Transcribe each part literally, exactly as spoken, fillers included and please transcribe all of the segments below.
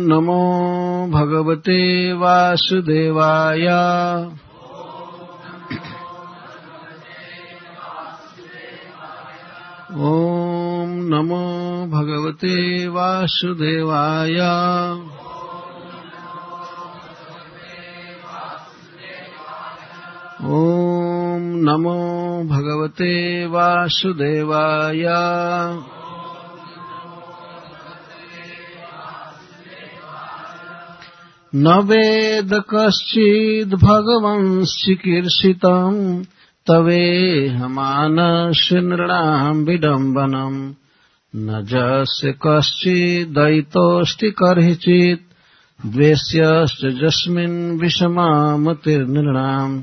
नमो भगवते वासुदेवाय। ओम नमो भगवते वासुदेवाय। ओम नमो भगवते वासुदेवाय। न वेद कश्चिद् भगवंश्चिकीर्षितम् तवेहमानस्य नृणाम् विडम्बनम्। न जस्य कश्चिद्दयितोऽस्ति कर्हिचित् द्वेष्यश्च यस्मिन् विषमा मतिर्नृणाम्।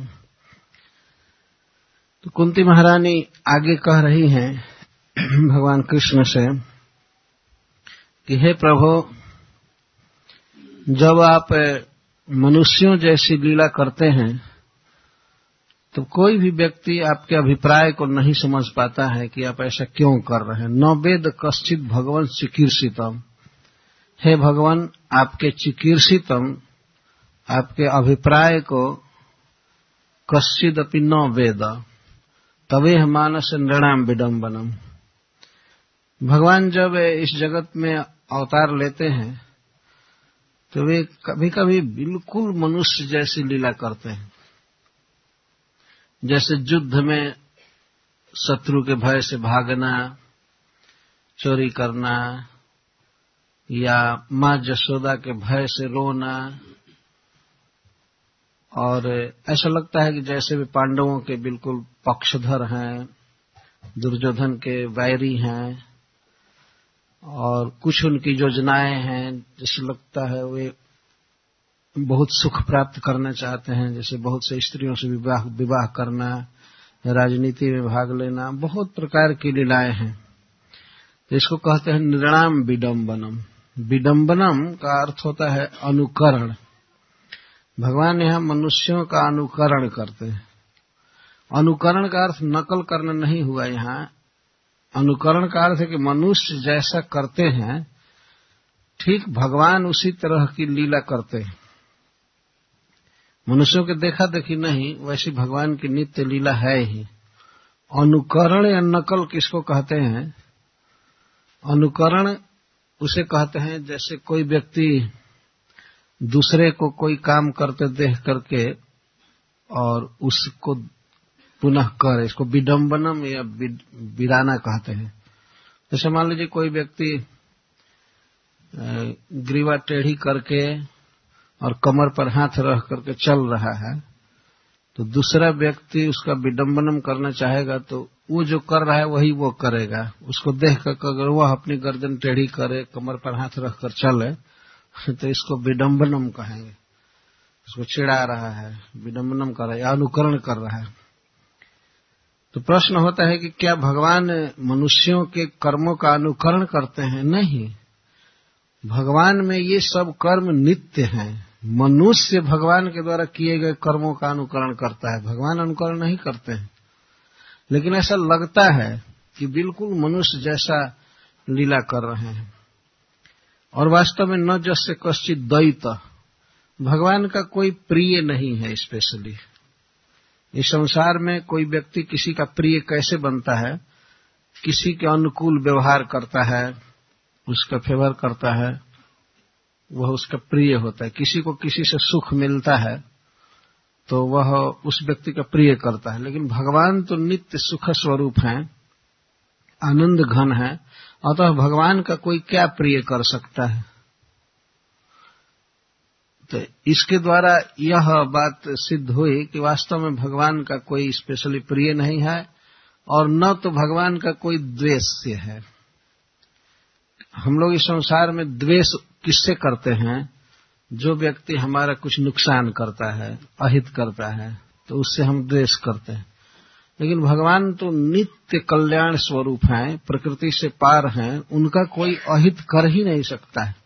तो कुंती महारानी आगे कह रही हैं भगवान कृष्ण से कि हे प्रभु, जब आप मनुष्यों जैसी लीला करते हैं तो कोई भी व्यक्ति आपके अभिप्राय को नहीं समझ पाता है कि आप ऐसा क्यों कर रहे हैं। न वेद कश्चित् भगवन् चिकीर्षितम्। हे भगवान, आपके चिकीर्षितम, आपके अभिप्राय को कश्चिदपि न वेद तवेह मानस नृणाम विडम्बनम। भगवान जब इस जगत में अवतार लेते हैं तो वे कभी कभी बिल्कुल मनुष्य जैसी लीला करते हैं। जैसे युद्ध में शत्रु के भय से भागना, चोरी करना, या मां जशोदा के भय से रोना, और ऐसा लगता है कि जैसे वे पांडवों के बिल्कुल पक्षधर हैं, दुर्योधन के वैरी हैं, और कुछ उनकी योजनाएं हैं जैसे लगता है वे बहुत सुख प्राप्त करना चाहते हैं, जैसे बहुत से स्त्रियों से विवाह विवाह करना, राजनीति में भाग लेना, बहुत प्रकार की लीलाएं हैं। तो इसको कहते हैं नृणाम विडम्बनम। विडम्बनम का अर्थ होता है अनुकरण। भगवान यहाँ मनुष्यों का अनुकरण करते हैं। अनुकरण का अर्थ नकल करना नहीं हुआ। यहाँ अनुकरण का अर्थ है कि मनुष्य जैसा करते हैं ठीक भगवान उसी तरह की लीला करते हैं। मनुष्यों के देखा देखी नहीं, वैसी भगवान की नित्य लीला है ही। अनुकरण या नकल किसको कहते हैं? अनुकरण उसे कहते हैं जैसे कोई व्यक्ति दूसरे को कोई काम करते देख करके और उसको पुनः करे, इसको विडम्बनम या विराना कहते हैं। जैसे मान लीजिए कोई व्यक्ति ग्रीवा टेढ़ी करके और कमर पर हाथ रख करके चल रहा है, तो दूसरा व्यक्ति उसका विडम्बनम करना चाहेगा तो वो जो कर रहा है वही वो करेगा। उसको देख कर अगर वह अपनी गर्दन टेढ़ी करे, कमर पर हाथ रख कर चले, तो इसको विडम्बनम कहेंगे। उसको चिढ़ा रहा है, विडम्बनम कर रहा है, अनुकरण कर रहा है। तो प्रश्न होता है कि क्या भगवान मनुष्यों के कर्मों का अनुकरण करते हैं? नहीं, भगवान में ये सब कर्म नित्य हैं। मनुष्य भगवान के द्वारा किए गए कर्मों का अनुकरण करता है, भगवान अनुकरण नहीं करते हैं। लेकिन ऐसा लगता है कि बिल्कुल मनुष्य जैसा लीला कर रहे हैं, और वास्तव में न जस्य कश्चित् दयित, भगवान का कोई प्रिय नहीं है। स्पेशली इस संसार में कोई व्यक्ति किसी का प्रिय कैसे बनता है? किसी के अनुकूल व्यवहार करता है, उसका फेवर करता है, वह उसका प्रिय होता है। किसी को किसी से सुख मिलता है तो वह उस व्यक्ति का प्रिय करता है। लेकिन भगवान तो नित्य सुख स्वरूप हैं, आनंद घन है, अतः भगवान का कोई क्या प्रिय कर सकता है? तो इसके द्वारा यह बात सिद्ध हुई कि वास्तव में भगवान का कोई स्पेशली प्रिय नहीं है, और न तो भगवान का कोई द्वेष्य है। हम लोग इस संसार में द्वेष किससे करते हैं? जो व्यक्ति हमारा कुछ नुकसान करता है, अहित करता है, तो उससे हम द्वेष करते हैं। लेकिन भगवान तो नित्य कल्याण स्वरूप हैं, प्रकृति से पार हैं, उनका कोई अहित कर ही नहीं सकता है।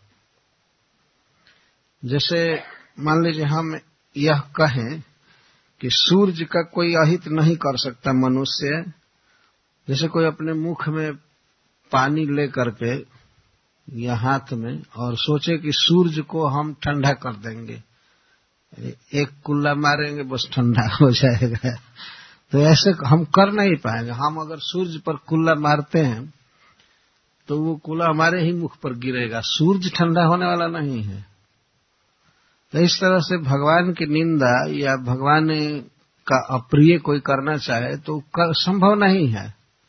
जैसे मान लीजिए हम यह कहें कि सूर्य का कोई अहित नहीं कर सकता मनुष्य। जैसे कोई अपने मुख में पानी ले करके या हाथ में और सोचे कि सूर्य को हम ठंडा कर देंगे, एक कुल्ला मारेंगे बस ठंडा हो जाएगा, तो ऐसे हम कर नहीं पाएंगे। हम अगर सूर्य पर कुल्ला मारते हैं तो वो कुल्ला हमारे ही मुख पर गिरेगा, सूर्य ठंडा होने वाला नहीं है। तो इस तरह से भगवान की निंदा या भगवान का अप्रिय कोई करना चाहे तो कर, संभव नहीं है।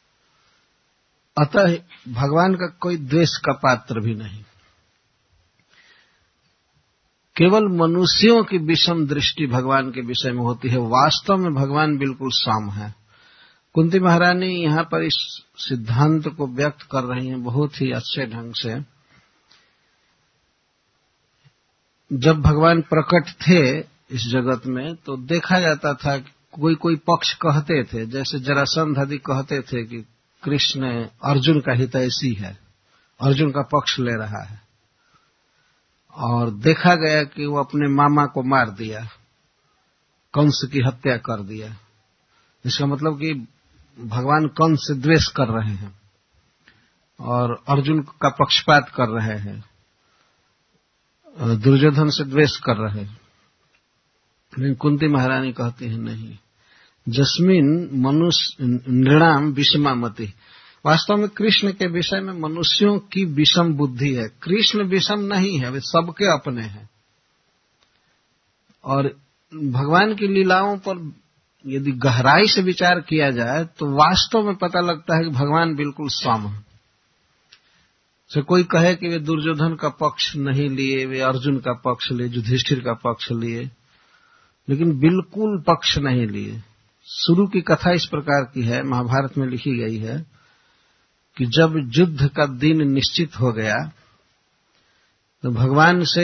अतः भगवान का कोई द्वेष का पात्र भी नहीं। केवल मनुष्यों की विषम दृष्टि भगवान के विषय में होती है, वास्तव में भगवान बिल्कुल सम है। कुंती महारानी यहाँ पर इस सिद्धांत को व्यक्त कर रही हैं बहुत ही अच्छे ढंग से। जब भगवान प्रकट थे इस जगत में तो देखा जाता था कि कोई कोई पक्ष कहते थे, जैसे जरासंध आदि कहते थे कि कृष्ण अर्जुन का हितैषी है, अर्जुन का पक्ष ले रहा है, और देखा गया कि वो अपने मामा को मार दिया, कंस की हत्या कर दिया। इसका मतलब कि भगवान कंस से द्वेष कर रहे हैं और अर्जुन का पक्षपात कर रहे हैं, दुर्योधन से द्वेष कर रहे हैं। लेकिन कुंती महारानी कहती है नहीं, जस्मिन मनुष्य नृणाम विषमा मति। वास्तव में कृष्ण के विषय में मनुष्यों की विषम बुद्धि है, कृष्ण विषम नहीं है, वे सबके अपने हैं। और भगवान की लीलाओं पर यदि गहराई से विचार किया जाए तो वास्तव में पता लगता है कि भगवान बिल्कुल सम है। से कोई कहे कि वे दुर्योधन का पक्ष नहीं लिए, वे अर्जुन का पक्ष लिए, युधिष्ठिर का पक्ष लिए, लेकिन बिल्कुल पक्ष नहीं लिए। शुरू की कथा इस प्रकार की है, महाभारत में लिखी गई है कि जब युद्ध का दिन निश्चित हो गया तो भगवान से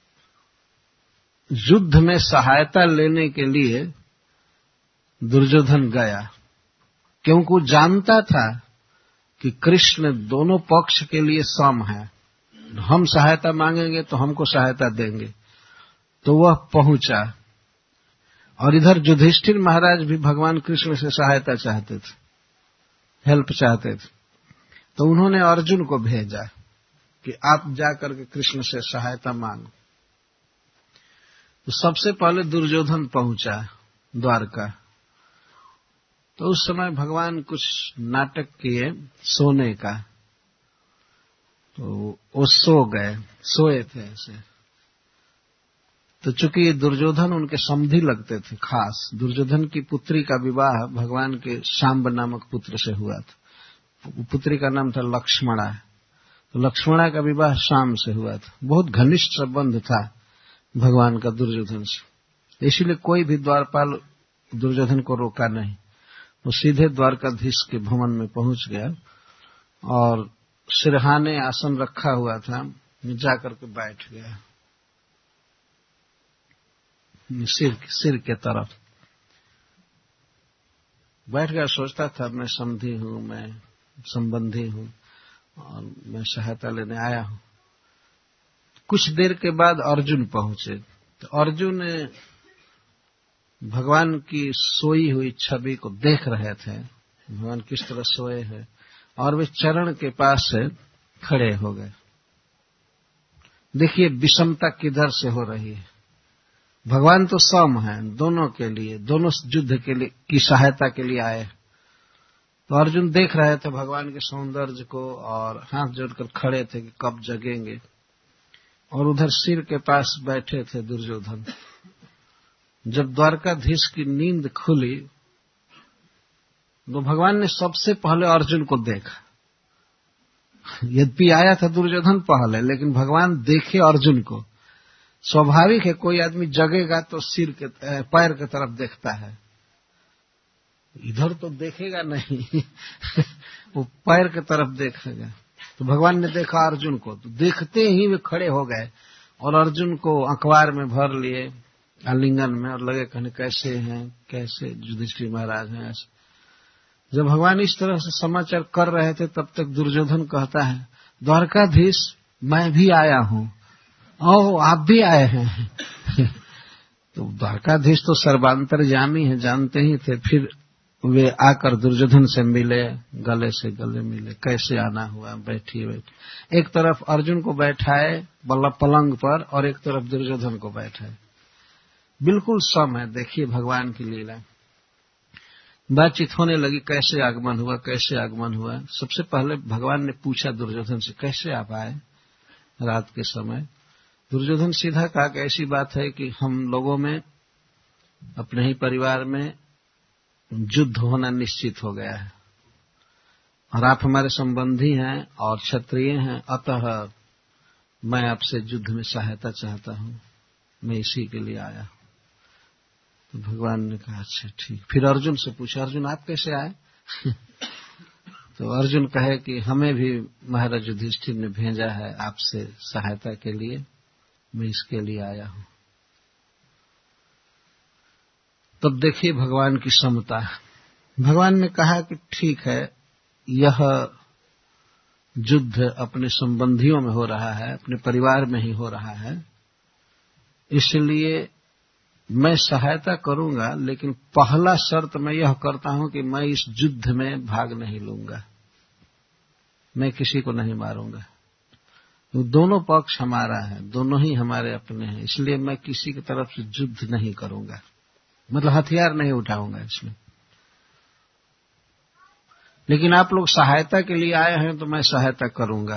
युद्ध में सहायता लेने के लिए दुर्योधन गया, क्योंकि वो जानता था कि कृष्ण दोनों पक्ष के लिए सम है, हम सहायता मांगेंगे तो हमको सहायता देंगे। तो वह पहुंचा, और इधर युधिष्ठिर महाराज भी भगवान कृष्ण से सहायता चाहते थे, हेल्प चाहते थे। तो उन्होंने अर्जुन को भेजा कि आप जाकर के कृष्ण से सहायता मांगो। तो सबसे पहले दुर्योधन पहुंचा द्वारका। तो उस समय भगवान कुछ नाटक किए सोने का, तो वो सो गए, सोए थे ऐसे। तो चूंकि दुर्योधन उनके समधी लगते थे खास, दुर्योधन की पुत्री का विवाह भगवान के शाम्ब नामक पुत्र से हुआ था। पुत्री का नाम था लक्ष्मणा। तो लक्ष्मणा का विवाह शाम से हुआ था। बहुत घनिष्ठ संबंध था भगवान का दुर्योधन से, इसीलिए कोई भी द्वारपाल दुर्योधन को रोका नहीं। वो सीधे द्वारकाधीश के भवन में पहुंच गया और सिरहाने आसन रखा हुआ था, जाकर के बैठ गया सिर सिर के तरफ बैठ गया। सोचता था मैं समधी हूं, मैं संबंधी हूं और मैं सहायता लेने आया हूं। कुछ देर के बाद अर्जुन पहुंचे। तो अर्जुन भगवान की सोई हुई छवि को देख रहे थे, भगवान किस तरह सोए हैं, और वे चरण के पास से खड़े हो गए। देखिए विषमता किधर से हो रही है। भगवान तो सम है, दोनों के लिए, दोनों युद्ध के लिए की सहायता के लिए आए। तो अर्जुन देख रहे थे भगवान के सौंदर्य को और हाथ जोड़कर खड़े थे कि कब जगेंगे। और उधर सिर के पास बैठे थे दुर्योधन। जब द्वारकाधीश की नींद खुली तो भगवान ने सबसे पहले अर्जुन को देखा। यद्यपि आया था दुर्योधन पहले, लेकिन भगवान देखे अर्जुन को। स्वाभाविक है, कोई आदमी जगेगा तो सिर के पैर की तरफ देखता है, इधर तो देखेगा नहीं वो पैर की तरफ देखेगा। तो भगवान ने देखा अर्जुन को, तो देखते ही वे खड़े हो गए और अर्जुन को अखबार में भर लिए आलिंगन में, और लगे कहने कैसे हैं, कैसे युधिष्ठिर महाराज हैं। ऐसे जब भगवान इस तरह से समाचार कर रहे थे तब तक दुर्योधन कहता है, द्वारकाधीश मैं भी आया हूं। ओह आप भी आए हैं तो द्वारकाधीश तो सर्वांतरयामी है, जानते ही थे। फिर वे आकर दुर्योधन से मिले, गले से गले मिले, कैसे आना हुआ, बैठिए बैठिए। एक तरफ अर्जुन को बैठाए पलंग पर और एक तरफ दुर्योधन को बैठाए, बिल्कुल सम है। देखिए भगवान की लीला। बातचीत होने लगी, कैसे आगमन हुआ, कैसे आगमन हुआ। सबसे पहले भगवान ने पूछा दुर्योधन से, कैसे आप आए रात के समय। दुर्योधन सीधा कहा कि ऐसी बात है कि हम लोगों में, अपने ही परिवार में युद्ध होना निश्चित हो गया है और आप हमारे संबंधी हैं और क्षत्रिय हैं, अतः मैं आपसे युद्ध में सहायता चाहता हूं, मैं इसी के लिए आया। तो भगवान ने कहा अच्छा ठीक। फिर अर्जुन से पूछा, अर्जुन आप कैसे आए? तो अर्जुन कहे कि हमें भी महाराज युधिष्ठिर ने भेजा है आपसे सहायता के लिए, मैं इसके लिए आया हूं। तब देखिए भगवान की समता। भगवान ने कहा कि ठीक है, यह युद्ध अपने संबंधियों में हो रहा है, अपने परिवार में ही हो रहा है, इसलिए मैं सहायता करूंगा, लेकिन पहला शर्त मैं यह करता हूं कि मैं इस युद्ध में भाग नहीं लूंगा, मैं किसी को नहीं मारूंगा। तो दोनों पक्ष हमारा है, दोनों ही हमारे अपने हैं, इसलिए मैं किसी की तरफ से युद्ध नहीं करूंगा, मतलब हथियार नहीं उठाऊंगा इसमें। लेकिन आप लोग सहायता के लिए आए हैं तो मैं सहायता करूंगा।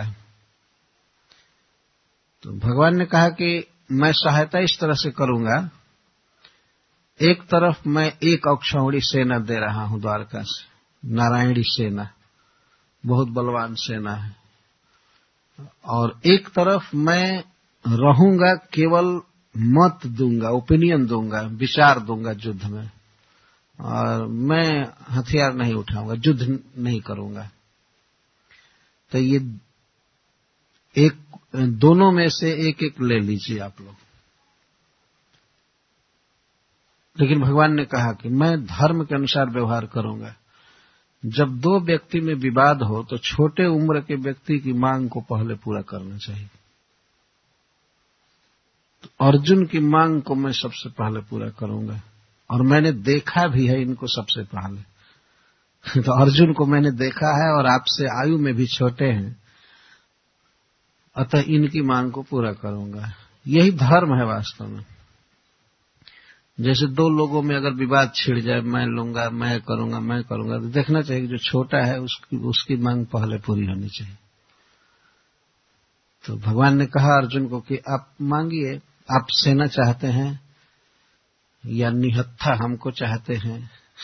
तो भगवान ने कहा कि मैं सहायता इस तरह से करूंगा, एक तरफ मैं एक अक्षौहिणी सेना दे रहा हूं द्वारका से, नारायणी सेना, बहुत बलवान सेना है, और एक तरफ मैं रहूंगा, केवल मत दूंगा, ओपिनियन दूंगा, विचार दूंगा युद्ध में, और मैं हथियार नहीं उठाऊंगा, युद्ध नहीं करूंगा। तो ये एक, दोनों में से एक एक ले लीजिए आप लोग। लेकिन भगवान ने कहा कि मैं धर्म के अनुसार व्यवहार करूंगा। जब दो व्यक्ति में विवाद हो तो छोटे उम्र के व्यक्ति की मांग को पहले पूरा करना चाहिए। तो अर्जुन की मांग को मैं सबसे पहले पूरा करूंगा, और मैंने देखा भी है इनको सबसे पहले। तो अर्जुन को मैंने देखा है और आपसे आयु में भी छोटे हैं, अतः इनकी मांग को पूरा करूंगा। यही धर्म है वास्तव में। जैसे दो लोगों में अगर विवाद छिड़ जाए, मैं लूंगा, मैं करूंगा, मैं करूंगा, तो देखना चाहिए कि जो छोटा है उसकी उसकी मांग पहले पूरी होनी चाहिए। तो भगवान ने कहा अर्जुन को कि आप मांगिए, आप सेना चाहते हैं या निहत्था हमको चाहते हैं।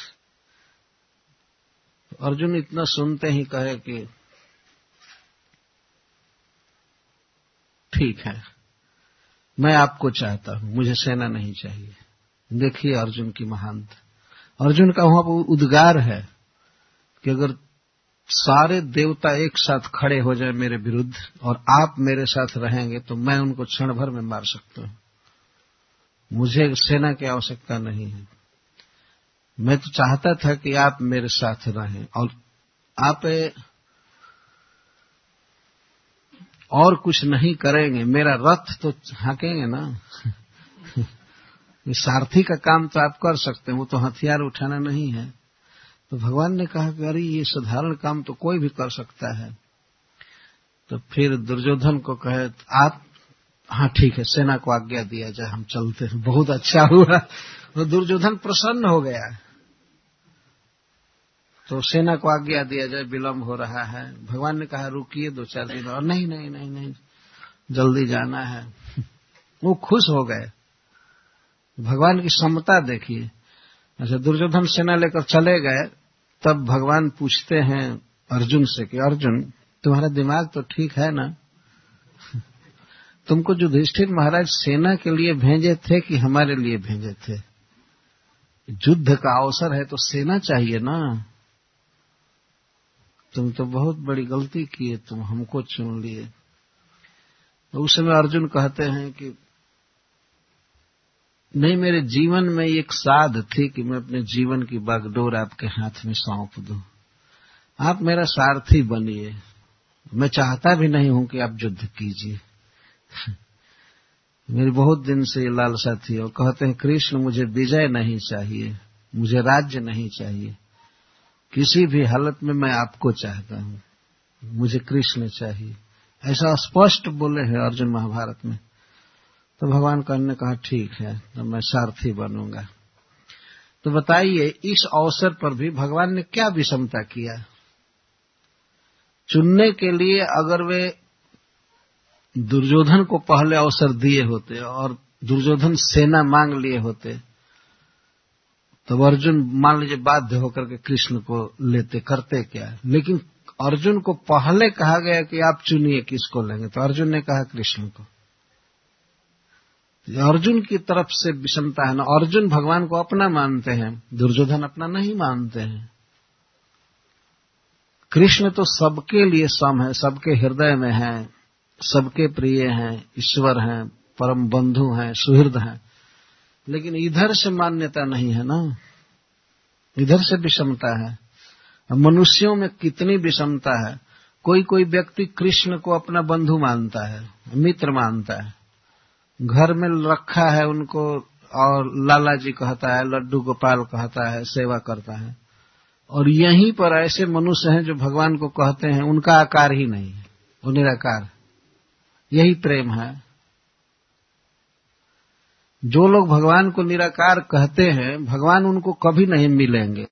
तो अर्जुन इतना सुनते ही कहे कि ठीक है, मैं आपको चाहता हूं, मुझे सेना नहीं चाहिए। देखिए अर्जुन की महानता। अर्जुन का वहां पर उद्गार है कि अगर सारे देवता एक साथ खड़े हो जाए मेरे विरुद्ध और आप मेरे साथ रहेंगे तो मैं उनको क्षण भर में मार सकता हूं, मुझे सेना की आवश्यकता नहीं है। मैं तो चाहता था कि आप मेरे साथ रहें, और आप और कुछ नहीं करेंगे, मेरा रथ तो हाँकेंगे ना। सारथी का काम तो आप कर सकते हैं, वो तो हथियार उठाना नहीं है। तो भगवान ने कहा कि अरे ये साधारण काम तो कोई भी कर सकता है। तो फिर दुर्योधन को कहे आप, हाँ ठीक है, सेना को आज्ञा दिया जाए, हम चलते हैं। बहुत अच्छा हुआ, तो दुर्योधन प्रसन्न हो गया। तो सेना को आज्ञा दिया जाए, विलंब हो रहा है। भगवान ने कहा रुकिए दो चार दिन और, नहीं नहीं नहीं नहीं जल्दी जाना है। वो खुश हो गए। भगवान की समता देखिए। अच्छा, दुर्योधन सेना लेकर चले गए, तब भगवान पूछते हैं अर्जुन से कि अर्जुन तुम्हारा दिमाग तो ठीक है ना? तुमको युधिष्ठिर महाराज सेना के लिए भेजे थे कि हमारे लिए भेजे थे? युद्ध का अवसर है तो सेना चाहिए ना। तुम तो बहुत बड़ी गलती किए, तुम हमको चुन लिए। तो उस समय अर्जुन कहते हैं कि नहीं, मेरे जीवन में एक साध थी कि मैं अपने जीवन की बागडोर आपके हाथ में सौंप दूं। आप मेरा सारथी बनिए, मैं चाहता भी नहीं हूं कि आप युद्ध कीजिए। मेरी बहुत दिन से ये लालसा थी। और कहते हैं कृष्ण मुझे विजय नहीं चाहिए, मुझे राज्य नहीं चाहिए, किसी भी हालत में मैं आपको चाहता हूं, मुझे कृष्ण चाहिए, ऐसा स्पष्ट बोले हैं अर्जुन महाभारत में। तो भगवान कृष्ण ने कहा ठीक है, तो मैं सारथी बनूंगा। तो बताइए इस अवसर पर भी भगवान ने क्या विषमता किया? चुनने के लिए अगर वे दुर्योधन को पहले अवसर दिए होते और दुर्योधन सेना मांग लिए होते तो अर्जुन मान लीजिए बाध्य होकर के कृष्ण को लेते, करते क्या? लेकिन अर्जुन को पहले कहा गया कि आप चुनिए किसको लेंगे, तो अर्जुन ने कहा कृष्ण को। अर्जुन की तरफ से विषमता है ना। अर्जुन भगवान को अपना मानते हैं, दुर्योधन अपना नहीं मानते हैं। कृष्ण तो सबके लिए सम है, सबके हृदय में है, सबके प्रिय हैं, ईश्वर हैं, परम बंधु हैं, सुहृद हैं। लेकिन इधर से मान्यता नहीं है ना, इधर से विषमता है। मनुष्यों में कितनी विषमता है। कोई कोई व्यक्ति कृष्ण को अपना बंधु मानता है, मित्र मानता है, घर में रखा है उनको और लाला जी कहता है, लड्डू गोपाल कहता है, सेवा करता है। और यहीं पर ऐसे मनुष्य हैं जो भगवान को कहते हैं उनका आकार ही नहीं है, वो निराकार। यही प्रेम है। जो लोग भगवान को निराकार कहते हैं, भगवान उनको कभी नहीं मिलेंगे।